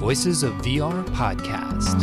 Voices of VR podcast.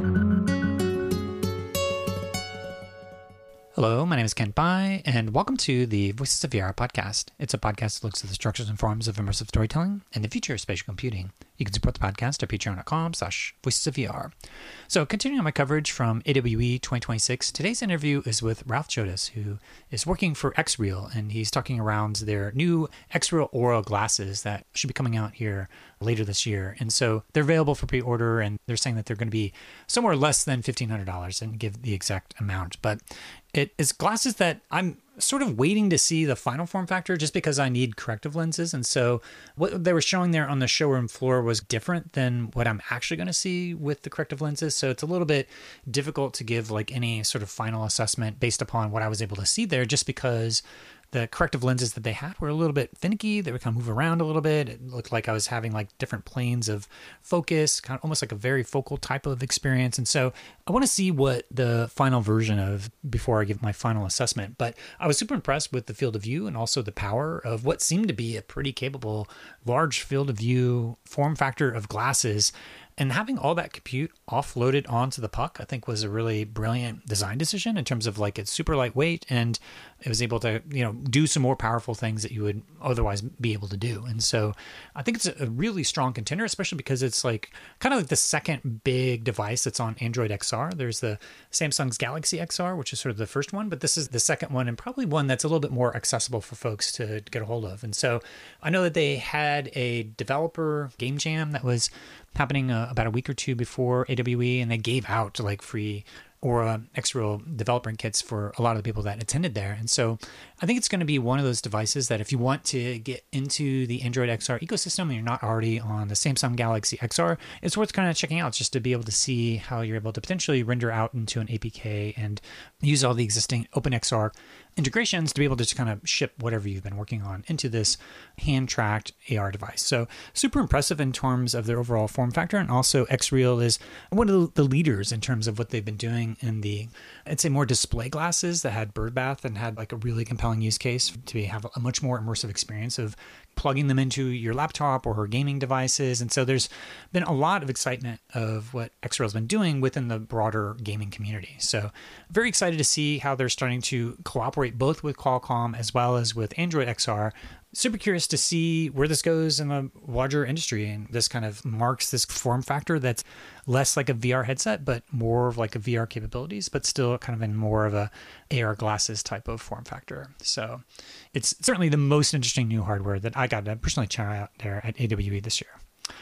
Hello, my name is Ken Pai, and welcome to the Voices of VR podcast. It's a podcast that looks at the structures and forms of immersive storytelling and the future of spatial computing. You can support the podcast at patreon.com/voicesofvr. So continuing on my coverage from AWE 2026, today's interview is with Ralph Chodas, who is working for XREAL, and he's talking around their new XREAL Aura glasses that should be coming out here later this year. And so they're available for pre-order, and they're saying that they're going to be somewhere less than $1,500, and give the exact amount. But it is glasses that I'm sort of waiting to see the final form factor just because I need corrective lenses. And so what they were showing there on the showroom floor was different than what I'm actually going to see with the corrective lenses. So it's a little bit difficult to give like any sort of final assessment based upon what I was able to see there, just because the corrective lenses that they had were a little bit finicky. They would kind of move around a little bit. It looked like I was having like different planes of focus, kind of almost like a very focal type of experience. And so I want to see what the final version of before I give my final assessment. But I was super impressed with the field of view and also the power of what seemed to be a pretty capable large field of view form factor of glasses. And having all that compute offloaded onto the puck, I think was a really brilliant design decision in terms of like it's super lightweight and it was able to, do some more powerful things that you would otherwise be able to do. And so I think it's a really strong contender, especially because it's like kind of like the second big device that's on Android XR. There's the Samsung's Galaxy XR, which is sort of the first one, but this is the second one and probably one that's a little bit more accessible for folks to get a hold of. And so I know that they had a developer game jam that was happening about a week or two before AWE, and they gave out like free Aura XREAL developer kits for a lot of the people that attended there. And so I think it's going to be one of those devices that if you want to get into the Android XR ecosystem and you're not already on the Samsung Galaxy XR, it's worth kind of checking out just to be able to see how you're able to potentially render out into an APK and use all the existing OpenXR integrations to be able to just kind of ship whatever you've been working on into this hand-tracked AR device. So super impressive in terms of their overall form factor. And also XREAL is one of the leaders in terms of what they've been doing in the, I'd say, more display glasses that had birdbath and had like a really compelling use case to have a much more immersive experience of plugging them into your laptop or gaming devices. And so there's been a lot of excitement of what XREAL has been doing within the broader gaming community. So very excited to see how they're starting to cooperate both with Qualcomm as well as with Android XR. Super curious to see where this goes in the larger industry. And this kind of marks this form factor that's less like a VR headset, but more of like a VR capabilities, but still kind of in more of a AR glasses type of form factor. So it's certainly the most interesting new hardware that I got to personally try out there at AWE this year.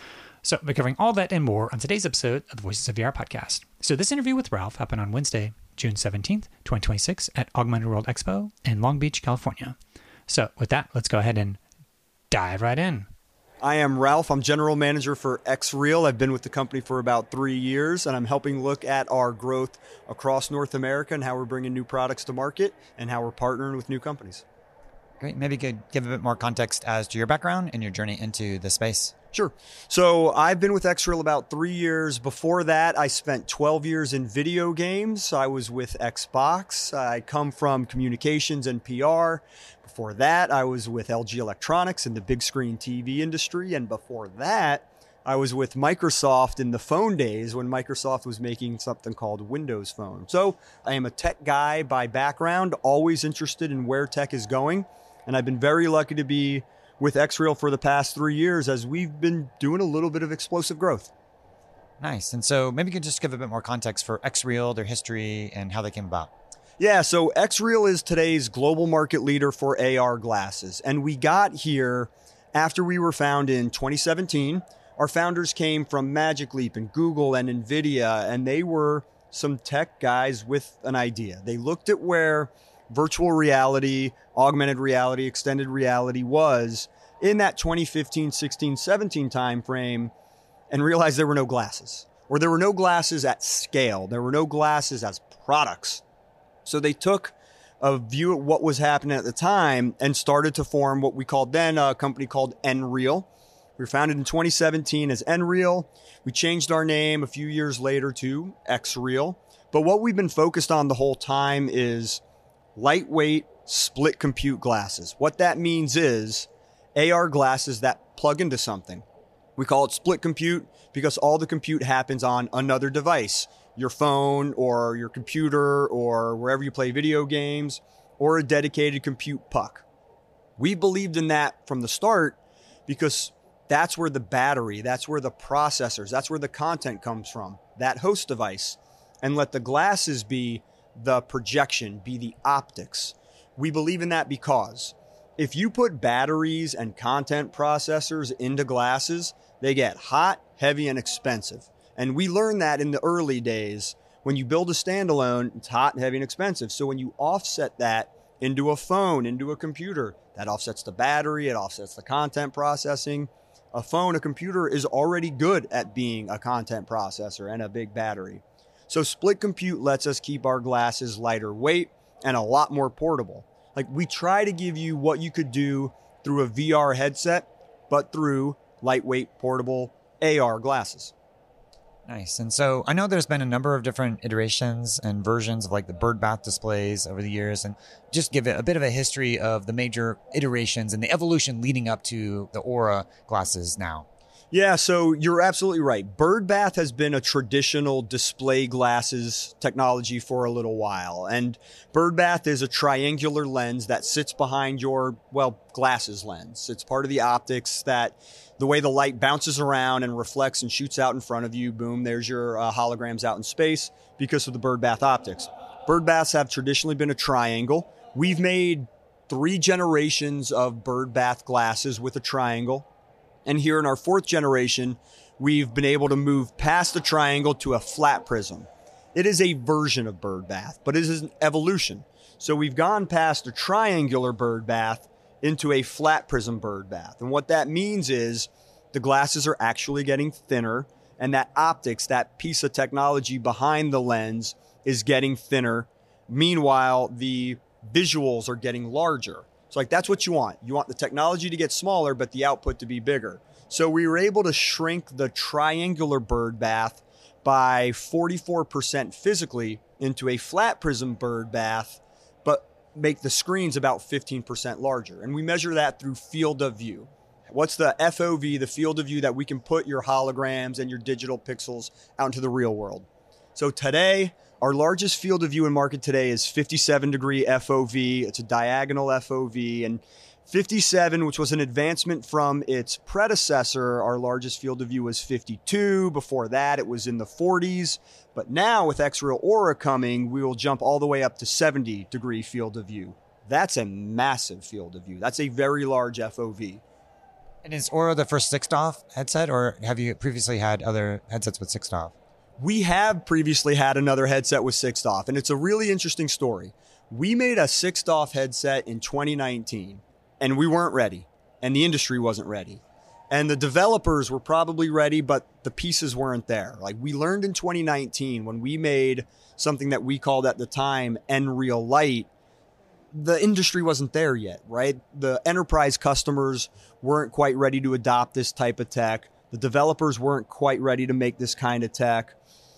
So we're covering all that and more on today's episode of the Voices of VR podcast. So this interview with Ralph happened on Wednesday, June 17th, 2026 at Augmented World Expo in Long Beach, California. So with that, let's go ahead and dive right in. I am Ralph. I'm general manager for XREAL. I've been with the company for about 3 years, and I'm helping look at our growth across North America and how we're bringing new products to market and how we're partnering with new companies. Great. Maybe you could give a bit more context as to your background and your journey into the space. Sure. So I've been with XREAL about 3 years. Before that, I spent 12 years in video games. I was with Xbox. I come from communications and PR. Before that, I was with LG Electronics in the big screen TV industry. And before that, I was with Microsoft in the phone days when Microsoft was making something called Windows Phone. So I am a tech guy by background, always interested in where tech is going. And I've been very lucky to be with XREAL for the past 3 years as we've been doing a little bit of explosive growth. Nice. And so maybe you could just give a bit more context for XREAL, their history, and how they came about. Yeah, so XREAL is today's global market leader for AR glasses. And we got here after we were founded in 2017. Our founders came from Magic Leap and Google and NVIDIA, and they were some tech guys with an idea. They looked at where virtual reality, augmented reality, extended reality was in that 2015, 16, 17 timeframe and realized there were no glasses, or there were no glasses at scale. There were no glasses as products. So they took a view at what was happening at the time and started to form what we called then a company called Nreal. We were founded in 2017 as Nreal. We changed our name a few years later to XREAL. But what we've been focused on the whole time is lightweight split compute glasses. What that means is AR glasses that plug into something. We call it split compute because all the compute happens on another device, your phone or your computer or wherever you play video games, or a dedicated compute puck. We believed in that from the start because that's where the battery, that's where the processors, that's where the content comes from, that host device. And let the glasses be the projection, be the optics. We believe in that because if you put batteries and content processors into glasses, they get hot, heavy, and expensive. And we learned that in the early days. When you build a standalone, it's hot, heavy, and expensive. So when you offset that into a phone, into a computer, that offsets the battery, it offsets the content processing. A phone, a computer is already good at being a content processor and a big battery. So split compute lets us keep our glasses lighter weight and a lot more portable. Like, we try to give you what you could do through a VR headset, but through lightweight, portable AR glasses. Nice. And so I know there's been a number of different iterations and versions of like the bird bath displays over the years, and just give it a bit of a history of the major iterations and the evolution leading up to the Aura glasses now. Yeah, so you're absolutely right. Bird bath has been a traditional display glasses technology for a little while. And bird bath is a triangular lens that sits behind your, glasses lens. It's part of the optics that the way the light bounces around and reflects and shoots out in front of you, boom, there's your holograms out in space because of the bird bath optics. Bird baths have traditionally been a triangle. We've made 3 generations of bird bath glasses with a triangle. And here in our 4th generation, we've been able to move past the triangle to a flat prism. It is a version of bird bath, but it is an evolution. So we've gone past a triangular bird bath into a flat prism bird bath. And what that means is the glasses are actually getting thinner, and that optics, that piece of technology behind the lens, is getting thinner. Meanwhile, the visuals are getting larger. So that's what you want. You want the technology to get smaller, but the output to be bigger. So we were able to shrink the triangular bird bath by 44% physically into a flat prism bird bath, but make the screens about 15% larger. And we measure that through field of view. What's the FOV, the field of view that we can put your holograms and your digital pixels out into the real world? So today, our largest field of view in market today is 57 degree FOV. It's a diagonal FOV. And 57, which was an advancement from its predecessor, our largest field of view was 52. Before that, it was in the 40s. But now with X-Real Aura coming, we will jump all the way up to 70 degree field of view. That's a massive field of view. That's a very large FOV. And is Aura the first 6DoF headset, or have you previously had other headsets with 6DoF? We have previously had another headset with 6DoF, and it's a really interesting story. We made a 6DoF headset in 2019, and we weren't ready, and the industry wasn't ready. And the developers were probably ready, but the pieces weren't there. Like, we learned in 2019 when we made something that we called at the time Nreal Light, the industry wasn't there yet, right? The enterprise customers weren't quite ready to adopt this type of tech. The developers weren't quite ready to make this kind of tech.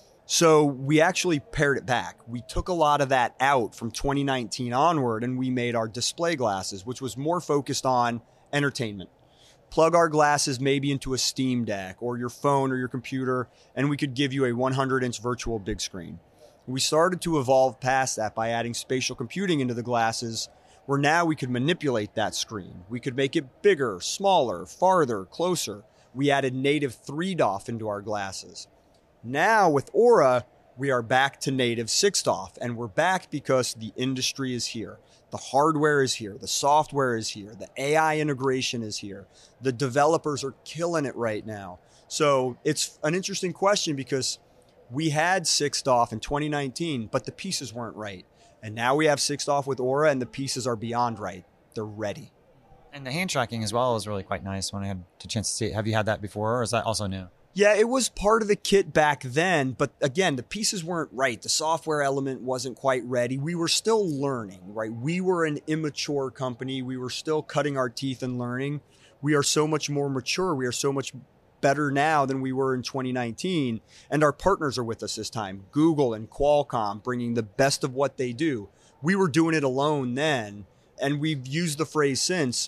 So we actually pared it back. We took a lot of that out from 2019 onward, and we made our display glasses, which was more focused on entertainment. Plug our glasses maybe into a Steam Deck or your phone or your computer, and we could give you a 100-inch virtual big screen. We started to evolve past that by adding spatial computing into the glasses, where now we could manipulate that screen. We could make it bigger, smaller, farther, closer. We added native 3DoF into our glasses. Now with Aura, we are back to native 6DoF, and we're back because the industry is here. The hardware is here. The software is here. The AI integration is here. The developers are killing it right now. So it's an interesting question because we had 6DoF in 2019, but the pieces weren't right. And now we have 6DoF with Aura, and the pieces are beyond right. They're ready. And the hand tracking as well is really quite nice when I had the chance to see it. Have you had that before, or is that also new? Yeah, it was part of the kit back then, but again, the pieces weren't right. The software element wasn't quite ready. We were still learning, right? We were an immature company. We were still cutting our teeth and learning. We are so much more mature. We are so much better now than we were in 2019. And our partners are with us this time. Google and Qualcomm bringing the best of what they do. We were doing it alone then, and we've used the phrase since,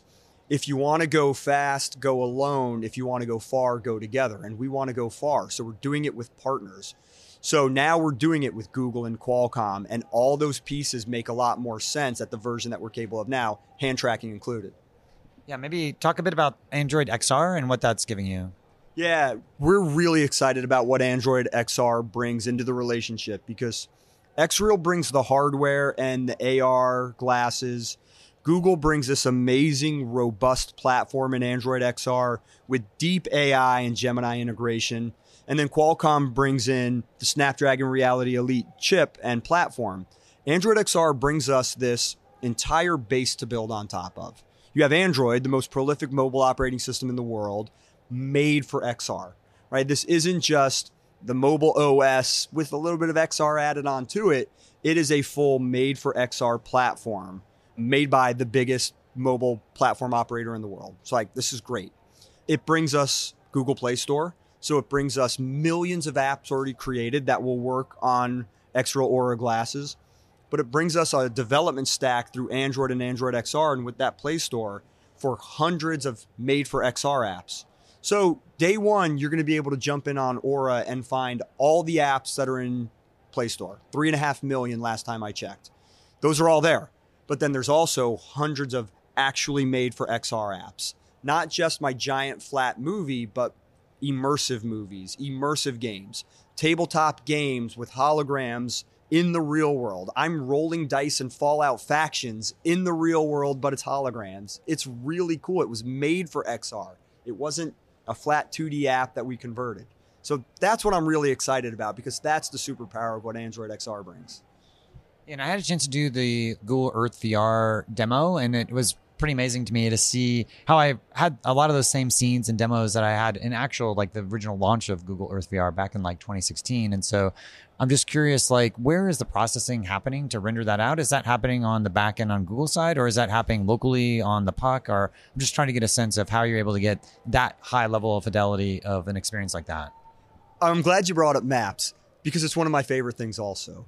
if you want to go fast, go alone. If you want to go far, go together. And we want to go far. So we're doing it with partners. So now we're doing it with Google and Qualcomm, and all those pieces make a lot more sense at the version that we're capable of now, hand tracking included. Yeah, maybe talk a bit about Android XR and what that's giving you. Yeah, we're really excited about what Android XR brings into the relationship because XReal brings the hardware and the AR glasses. Google brings this amazing, robust platform in Android XR with deep AI and Gemini integration. And then Qualcomm brings in the Snapdragon Reality Elite chip and platform. Android XR brings us this entire base to build on top of. You have Android, the most prolific mobile operating system in the world, made for XR, right? This isn't just the mobile OS with a little bit of XR added onto it. It is a full made for XR platform made by the biggest mobile platform operator in the world. So like, this is great. It brings us Google Play Store. So it brings us millions of apps already created that will work on XReal Aura glasses. But it brings us a development stack through Android and Android XR and with that Play Store for hundreds of made for XR apps. So day one, you're going to be able to jump in on Aura and find all the apps that are in Play Store. 3.5 million last time I checked. Those are all there. But then there's also hundreds of actually made for XR apps. Not just my giant flat movie, but immersive movies, immersive games, tabletop games with holograms in the real world. I'm rolling dice in Fallout Factions in the real world, but it's holograms. It's really cool. It was made for XR. It wasn't a flat 2D app that we converted. So that's what I'm really excited about because that's the superpower of what Android XR brings. And I had a chance to do the Google Earth VR demo, and it was pretty amazing to me to see how I had a lot of those same scenes and demos that I had in actual, like the original launch of Google Earth VR back in like 2016. And so I'm just curious, like, where is the processing happening to render that out? Is that happening on the back end on Google side, or is that happening locally on the puck? Or I'm just trying to get a sense of how you're able to get that high level of fidelity of an experience like that. I'm glad you brought up Maps because it's one of my favorite things also.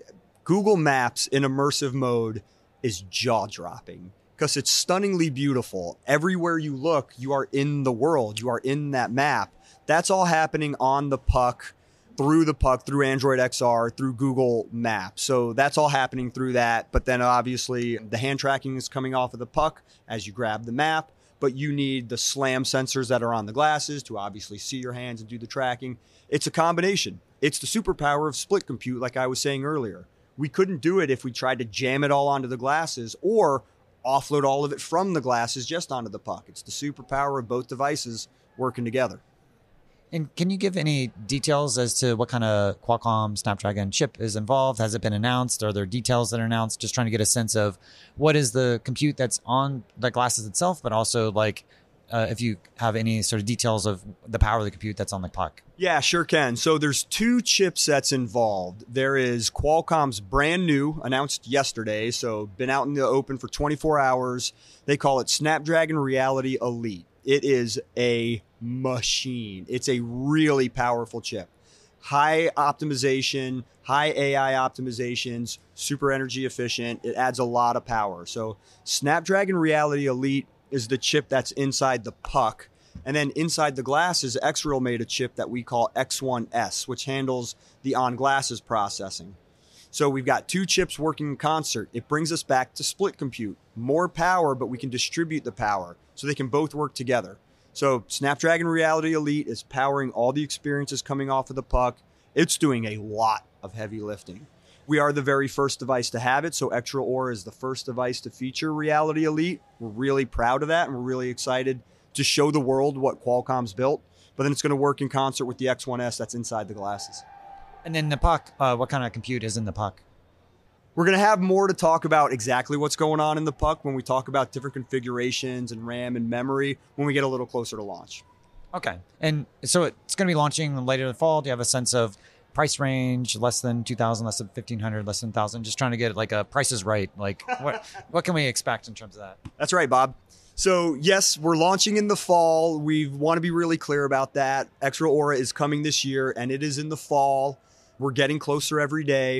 Google Maps in immersive mode is jaw-dropping because it's stunningly beautiful. Everywhere you look, you are in the world. You are in that map. That's all happening on the puck, through Android XR, through Google Maps. So that's all happening through that. But then obviously the hand tracking is coming off of the puck as you grab the map. But you need the SLAM sensors that are on the glasses to obviously see your hands and do the tracking. It's a combination. It's the superpower of split compute, like I was saying earlier. We couldn't do it if we tried to jam it all onto the glasses or offload all of it from the glasses just onto the puck. It's the superpower of both devices working together. And can you give any details as to what kind of Qualcomm Snapdragon chip is involved? Has it been announced? Are there details that are announced? Just trying to get a sense of what is the compute that's on the glasses itself, but also like if you have any sort of details of the power of the compute that's on the puck. Yeah, sure can. So there's two chipsets involved. There is Qualcomm's brand new, announced yesterday, so been out in the open for 24 hours. They call it Snapdragon Reality Elite. It is a machine. It's a really powerful chip. High optimization, high AI optimizations, super energy efficient. It adds a lot of power. So Snapdragon Reality Elite is the chip that's inside the puck. And then inside the glasses, XReal made a chip that we call X1S, which handles the on-glasses processing. So we've got two chips working in concert. It brings us back to split compute. More power, but we can distribute the power so they can both work together. So Snapdragon Reality Elite is powering all the experiences coming off of the puck. It's doing a lot of heavy lifting. We are the very first device to have it, so XReal Aura is the first device to feature Reality Elite. We're really proud of that, and we're really excited to show the world what Qualcomm's built. But then it's going to work in concert with the X1S that's inside the glasses. And then the puck, what kind of compute is in the puck? We're going to have more to talk about exactly what's going on in the puck when we talk about different configurations and RAM and memory when we get a little closer to launch. Okay. And so it's going to be launching later in the fall. Do you have a sense of price range, less than 2,000, less than 1,500, less than 1,000? Just trying to get like a Price is Right. Like what can we expect in terms of that? That's right, Bob. So yes, we're launching in the fall. We want to be really clear about that. XReal Aura is coming this year and it is in the fall. We're getting closer every day.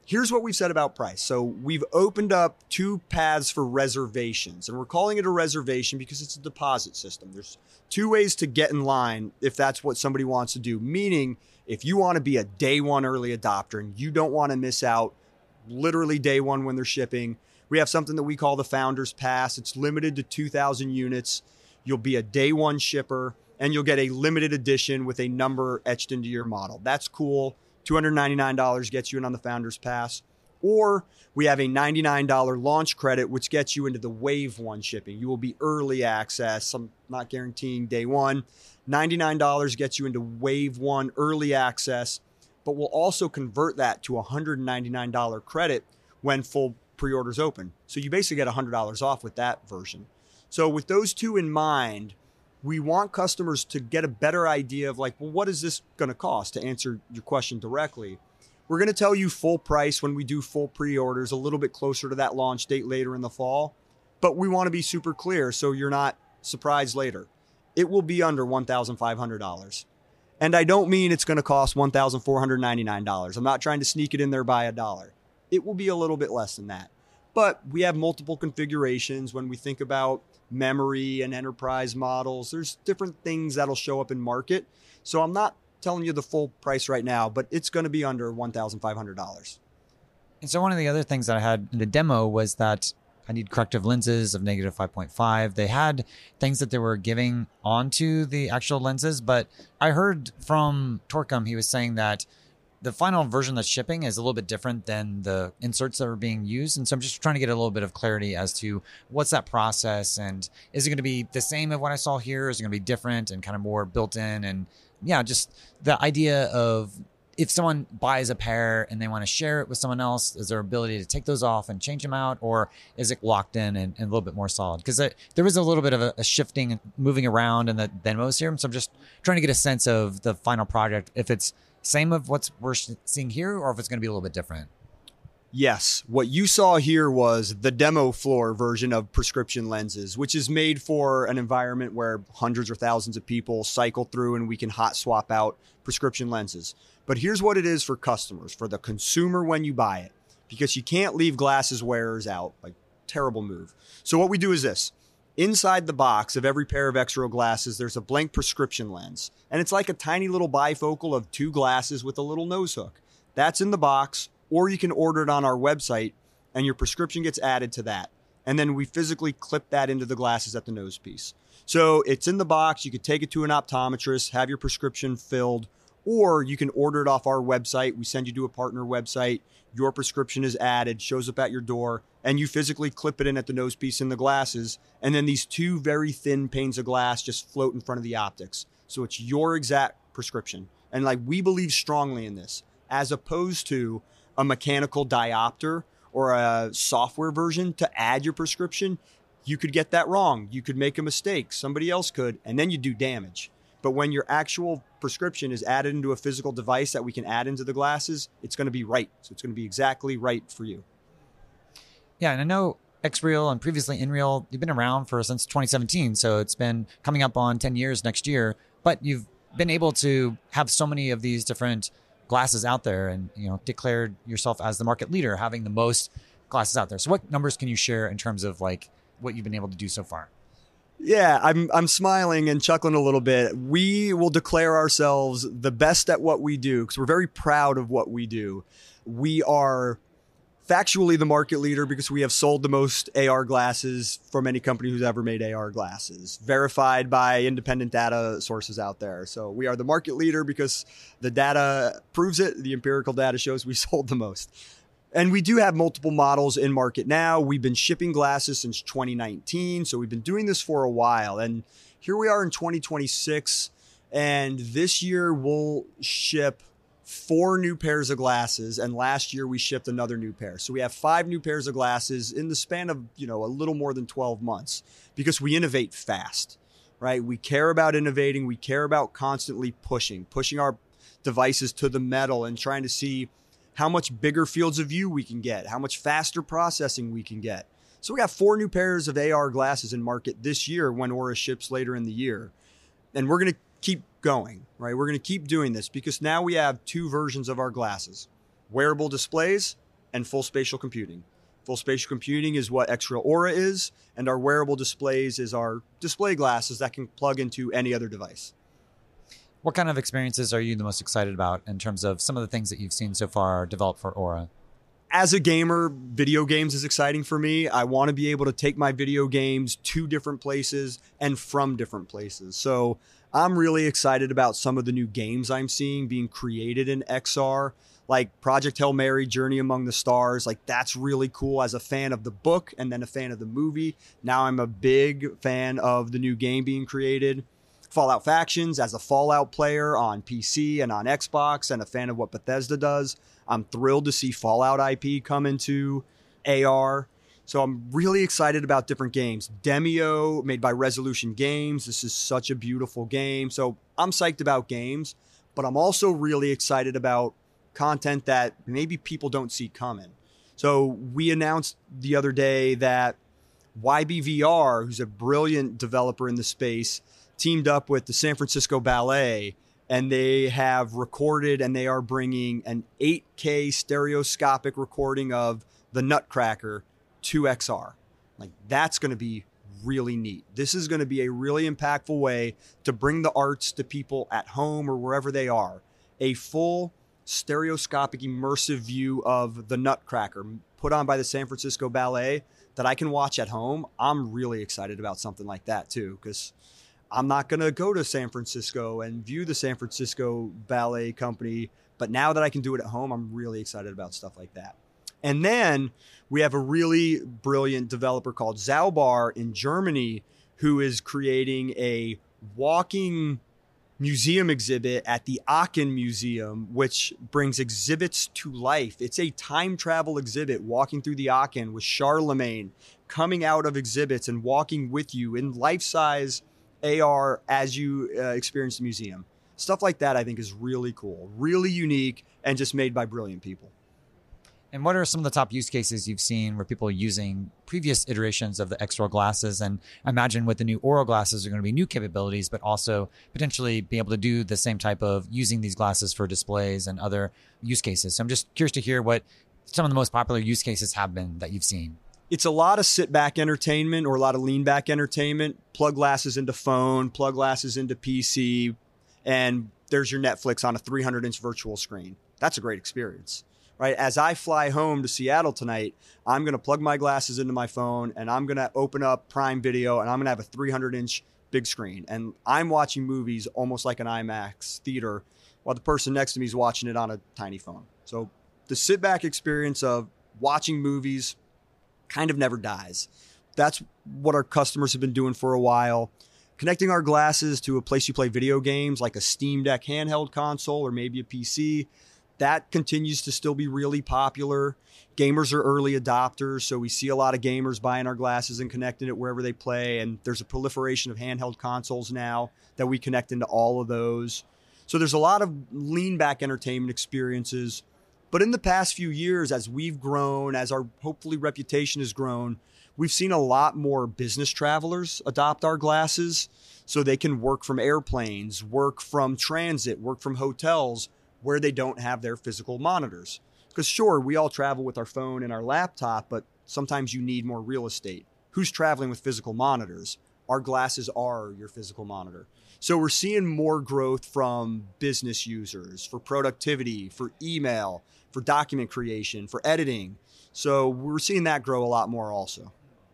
Here's what we've said about price. So we've opened up 2 paths for reservations, and we're calling it a reservation because it's a deposit system. There's 2 ways to get in line if that's what somebody wants to do, meaning if you want to be a day one early adopter and you don't want to miss out literally day one when they're shipping, we have something that we call the Founders Pass. It's limited to 2,000 units. You'll be a day one shipper, and you'll get a limited edition with a number etched into your model. That's cool. $299 gets you in on the Founders Pass. Or we have a $99 launch credit, which gets you into the Wave 1 shipping. You will be early access. I'm not guaranteeing day one. $99 gets you into Wave 1 early access, but we'll also convert that to a $199 credit when full pre-orders open. So you basically get $100 off with that version. So with those 2 in mind, we want customers to get a better idea of like, well, what is this going to cost? To answer your question directly, we're going to tell you full price when we do full pre-orders, a little bit closer to that launch date later in the fall, but we want to be super clear so you're not surprised later. It will be under $1,500. And I don't mean it's going to cost $1,499. I'm not trying to sneak it in there by $1. It will be a little bit less than that. But we have multiple configurations when we think about memory and enterprise models. There's different things that'll show up in market. So I'm not telling you the full price right now, but it's going to be under $1,500. And so one of the other things that I had in the demo was that I need corrective lenses of negative 5.5. They had things that they were giving onto the actual lenses, but I heard from Torcom, he was saying that the final version that's shipping is a little bit different than the inserts that are being used. And so I'm just trying to get a little bit of clarity as to what's that process, and is it going to be the same as what I saw here? Is it going to be different and kind of more built in? And yeah, just the idea of if someone buys a pair and they want to share it with someone else, is there ability to take those off and change them out, or is it locked in and a little bit more solid? Because there was a little bit of a shifting and moving around in the demos here. So I'm just trying to get a sense of the final project, if it's same of what we're seeing here, or if it's going to be a little bit different. Yes. What you saw here was the demo floor version of prescription lenses, which is made for an environment where hundreds or thousands of people cycle through and we can hot swap out prescription lenses. But here's what it is for customers, for the consumer when you buy it, because you can't leave glasses wearers out. Like, terrible move. So what we do is this. Inside the box of every pair of X-Real glasses, there's a blank prescription lens. And it's like a tiny little bifocal of 2 glasses with a little nose hook. That's in the box, or you can order it on our website and your prescription gets added to that. And then we physically clip that into the glasses at the nose piece. So it's in the box. You could take it to an optometrist, have your prescription filled, or you can order it off our website. We send you to a partner website. Your prescription is added, shows up at your door, and you physically clip it in at the nose piece in the glasses. And then these 2 very thin panes of glass just float in front of the optics. So it's your exact prescription. And like, we believe strongly in this, as opposed to a mechanical diopter or a software version to add your prescription. You could get that wrong. You could make a mistake. Somebody else could, and then you do damage. But when your actual prescription is added into a physical device that we can add into the glasses, it's going to be right. So it's going to be exactly right for you. Yeah, and I know X-Real and previously InReal, you've been around since 2017. So it's been coming up on 10 years next year. But you've been able to have so many of these different glasses out there and, declared yourself as the market leader, having the most glasses out there. So what numbers can you share in terms of like what you've been able to do so far? Yeah, I'm smiling and chuckling a little bit. We will declare ourselves the best at what we do because we're very proud of what we do. We are factually the market leader because we have sold the most AR glasses from any company who's ever made AR glasses, verified by independent data sources out there. So we are the market leader because the data proves it. The empirical data shows we sold the most. And we do have multiple models in market now. We've been shipping glasses since 2019. So we've been doing this for a while. And here we are in 2026. And this year we'll ship 4 new pairs of glasses. And last year we shipped another new pair. So we have 5 new pairs of glasses in the span of, a little more than 12 months because we innovate fast, right? We care about innovating. We care about constantly pushing our devices to the metal and trying to see how much bigger fields of view we can get, how much faster processing we can get. So we got 4 new pairs of AR glasses in market this year when Aura ships later in the year. And we're going to keep going, right? We're going to keep doing this because now we have 2 versions of our glasses, wearable displays and full spatial computing. Full spatial computing is what X-Real Aura is, and our wearable displays is our display glasses that can plug into any other device. What kind of experiences are you the most excited about in terms of some of the things that you've seen so far developed for Aura? As a gamer, video games is exciting for me. I want to be able to take my video games to different places and from different places. So I'm really excited about some of the new games I'm seeing being created in XR, like Project Hail Mary, Journey Among the Stars. Like, that's really cool as a fan of the book and then a fan of the movie. Now I'm a big fan of the new game being created. Fallout Factions, as a Fallout player on PC and on Xbox and a fan of what Bethesda does, I'm thrilled to see Fallout IP come into AR. So I'm really excited about different games. Demio, made by Resolution Games. This is such a beautiful game. So I'm psyched about games, but I'm also really excited about content that maybe people don't see coming. So we announced the other day that YBVR, who's a brilliant developer in the space, teamed up with the San Francisco Ballet, and they have recorded and they are bringing an 8K stereoscopic recording of the Nutcracker to XR. Like, that's going to be really neat. This is going to be a really impactful way to bring the arts to people at home or wherever they are. A full stereoscopic immersive view of the Nutcracker put on by the San Francisco Ballet that I can watch at home. I'm really excited about something like that too, because I'm not going to go to San Francisco and view the San Francisco Ballet Company. But now that I can do it at home, I'm really excited about stuff like that. And then we have a really brilliant developer called Zaubar in Germany who is creating a walking museum exhibit at the Aachen Museum, which brings exhibits to life. It's a time travel exhibit walking through the Aachen with Charlemagne coming out of exhibits and walking with you in life-size AR as you experience the museum. Stuff like that I think is really cool, really unique, and just made by brilliant people. And what are some of the top use cases you've seen where people are using previous iterations of the X-Real glasses? And I imagine with the new Aura glasses are going to be new capabilities, but also potentially be able to do the same type of using these glasses for displays and other use cases. So I'm just curious to hear what some of the most popular use cases have been that you've seen. It's a lot of sit back entertainment or a lot of lean back entertainment. Plug glasses into phone, plug glasses into PC, and there's your Netflix on a 300-inch virtual screen. That's a great experience, right? As I fly home to Seattle tonight, I'm going to plug my glasses into my phone and I'm going to open up Prime Video and I'm going to have a 300-inch big screen. And I'm watching movies almost like an IMAX theater while the person next to me is watching it on a tiny phone. So the sit back experience of watching movies kind of never dies. That's what our customers have been doing for a while. Connecting our glasses to a place you play video games like a Steam Deck handheld console or maybe a PC, that continues to still be really popular. Gamers are early adopters, so we see a lot of gamers buying our glasses and connecting it wherever they play, and there's a proliferation of handheld consoles now that we connect into all of those. So there's a lot of lean back entertainment experiences. But in the past few years, as we've grown, as our hopefully reputation has grown, we've seen a lot more business travelers adopt our glasses so they can work from airplanes, work from transit, work from hotels where they don't have their physical monitors. Because sure, we all travel with our phone and our laptop, but sometimes you need more real estate. Who's traveling with physical monitors? Our glasses are your physical monitor. So we're seeing more growth from business users for productivity, for email, for document creation, for editing. So we're seeing that grow a lot more also.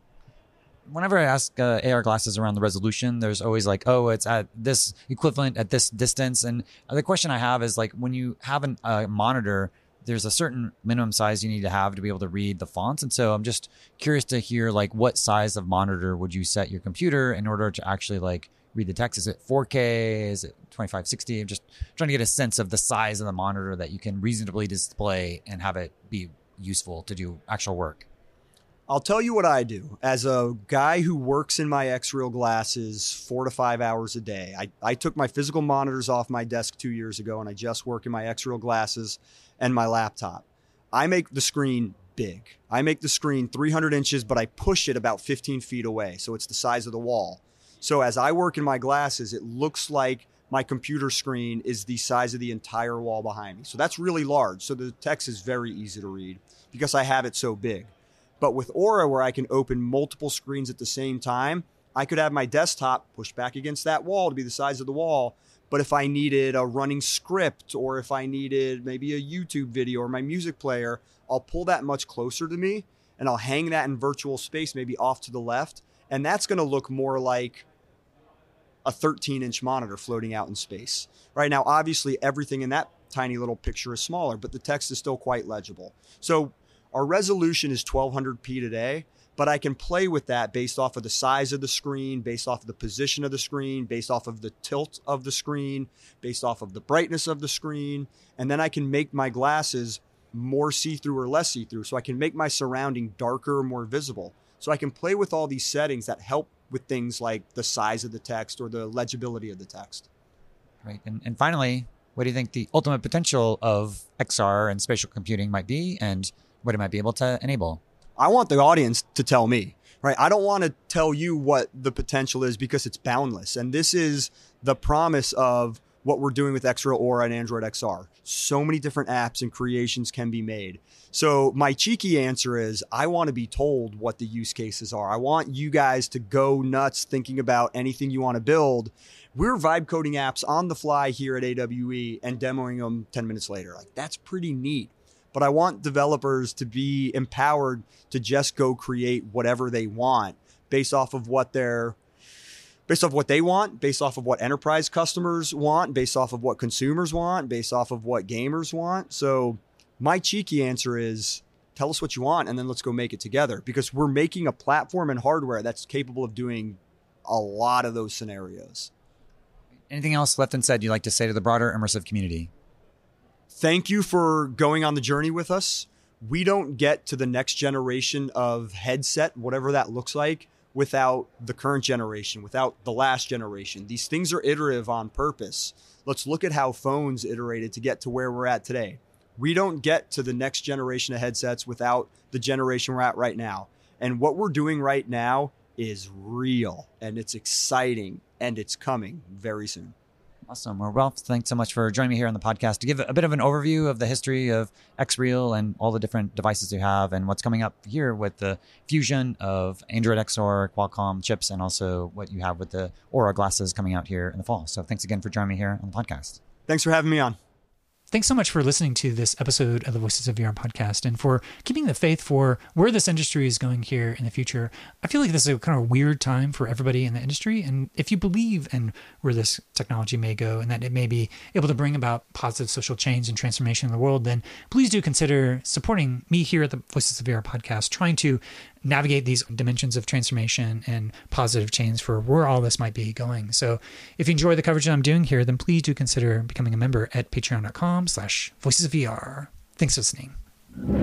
Whenever I ask AR glasses around the resolution, there's always like, oh, it's at this equivalent at this distance. And the question I have is like, when you have a monitor, there's a certain minimum size you need to have to be able to read the fonts. And so I'm just curious to hear like, what size of monitor would you set your computer in order to actually like read the text? Is it 4K? Is it 2560? I'm just trying to get a sense of the size of the monitor that you can reasonably display and have it be useful to do actual work. I'll tell you what I do. As a guy who works in my X-Real glasses 4 to 5 hours a day, I took my physical monitors off my desk 2 years ago, and I just work in my X-Real glasses and my laptop. I make the screen big. I make the screen 300 inches, but I push it about 15 feet away, so it's the size of the wall. So as I work in my glasses, it looks like my computer screen is the size of the entire wall behind me. So that's really large. So the text is very easy to read because I have it so big. But with Aura, where I can open multiple screens at the same time, I could have my desktop pushed back against that wall to be the size of the wall. But if I needed a running script, or if I needed maybe a YouTube video or my music player, I'll pull that much closer to me and I'll hang that in virtual space, maybe off to the left. And that's going to look more like a 13-inch monitor floating out in space. Right now, obviously, everything in that tiny little picture is smaller, but the text is still quite legible. So our resolution is 1200p today, but I can play with that based off of the size of the screen, based off of the position of the screen, based off of the tilt of the screen, based off of the brightness of the screen. And then I can make my glasses more see-through or less see-through. So I can make my surrounding darker or more visible. So I can play with all these settings that help with things like the size of the text or the legibility of the text. Right. And finally, what do you think the ultimate potential of XR and spatial computing might be, and what it might be able to enable? I want the audience to tell me, right? I don't want to tell you what the potential is because it's boundless. And this is the promise of what we're doing with X-Real Aura and Android XR. So many different apps and creations can be made. So my cheeky answer is I want to be told what the use cases are. I want you guys to go nuts thinking about anything you want to build. We're vibe coding apps on the fly here at AWE and demoing them 10 minutes later. Like, that's pretty neat. But I want developers to be empowered to just go create whatever they want based off of what they want, based off of what enterprise customers want, based off of what consumers want, based off of what gamers want. So my cheeky answer is tell us what you want and then let's go make it together, because we're making a platform and hardware that's capable of doing a lot of those scenarios. Anything else left unsaid you'd like to say to the broader immersive community? Thank you for going on the journey with us. We don't get to the next generation of headset, whatever that looks like, without the current generation, without the last generation. These things are iterative on purpose. Let's look at how phones iterated to get to where we're at today. We don't get to the next generation of headsets without the generation we're at right now. And what we're doing right now is real, and it's exciting, and it's coming very soon. Awesome. Well, Ralph, thanks so much for joining me here on the podcast to give a bit of an overview of the history of X-Real and all the different devices you have and what's coming up here with the fusion of Android XR, Qualcomm chips, and also what you have with the Aura glasses coming out here in the fall. So thanks again for joining me here on the podcast. Thanks for having me on. Thanks so much for listening to this episode of the Voices of VR podcast and for keeping the faith for where this industry is going here in the future. I feel like this is a kind of weird time for everybody in the industry. And if you believe in where this technology may go and that it may be able to bring about positive social change and transformation in the world, then please do consider supporting me here at the Voices of VR podcast, trying to navigate these dimensions of transformation and positive change for where all this might be going. So if you enjoy the coverage that I'm doing here, then please do consider becoming a member at patreon.com/voicesofvr. Thanks for listening.